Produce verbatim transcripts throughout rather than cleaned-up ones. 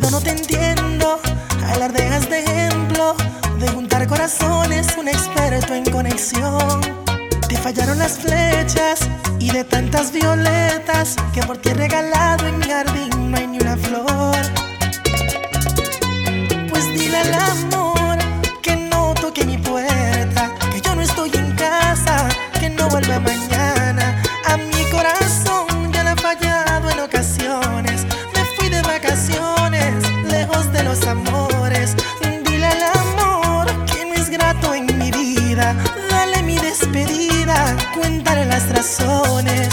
Cupido, no te entiendo, alardeas de ejemplo, de juntar corazones, un experto en conexión. Te fallaron las flechas y de tantas violetas que por ti he regalado en mi jardín no hay ni una flor. Pues dile al amor que no toque mi puerta, que yo no estoy en casa, que no vuelva mañana. A mi corazón ya le ha fallado en ocasiones, me fui de vacaciones, lejos de los amores. Dile al amor que no es grato en mi vida, dale mi despedida, cuéntale las razones.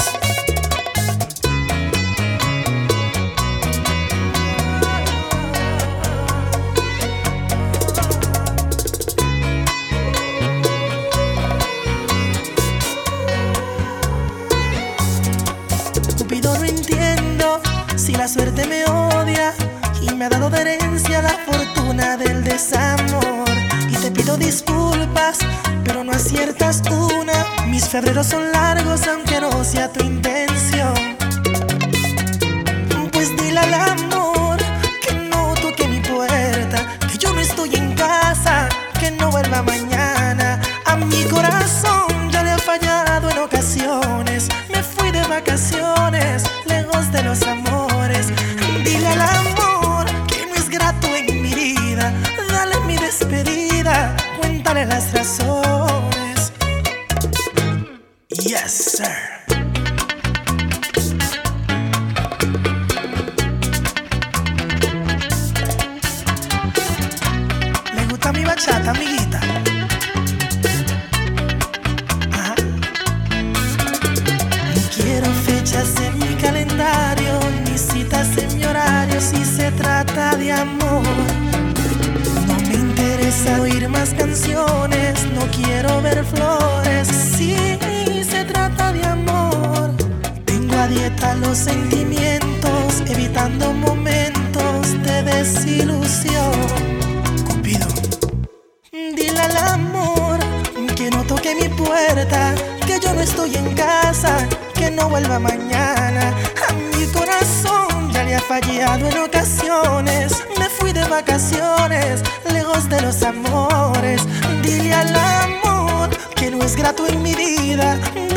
Cupido, no entiendo si la suerte me odia y me ha dado de herencia la fortuna del desamor. Y te pido disculpas, pero no aciertas una. Mis febreros son largos aunque no sea tu intención. Pues dile al amor que no toque mi puerta, que yo no estoy en casa, que no vuelva mañana. A mi corazón ya le ha fallado en ocasiones, me fui de vacaciones, lejos de los amores. Dile al amor que no es grato en mi vida, dale mi despedida, cuéntale las razones. Yes, sir. ¿Le gusta mi bachata, amiguita? Ajá. No quiero fechas en mi calendario, ni citas en mi horario si se trata de amor. No me interesa oír más canciones, no quiero ver flores si se trata de amor. Tengo a dieta los sentimientos, evitando momentos de desilusión. Cupido, dile al amor que no toque mi puerta, que yo no estoy en casa, que no vuelva mañana. A mi corazón ya le ha fallado en ocasiones, me fui de vacaciones, lejos de los amores. Dile al amor que no es grato en mi vida,